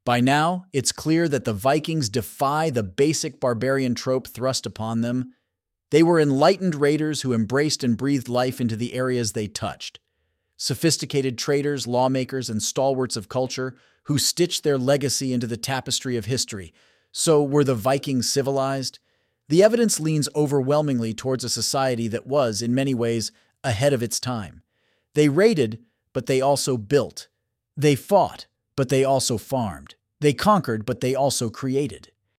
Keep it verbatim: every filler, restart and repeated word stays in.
By now, it's clear that the Vikings defy the basic barbarian trope thrust upon them. They were enlightened raiders who embraced and breathed life into the areas they touched. Sophisticated traders, lawmakers, and stalwarts of culture who stitched their legacy into the tapestry of history. So, were the Vikings civilized? The evidence leans overwhelmingly towards a society that was, in many ways, ahead of its time. They raided, but they also built. They fought, but they also farmed. They conquered, but they also created.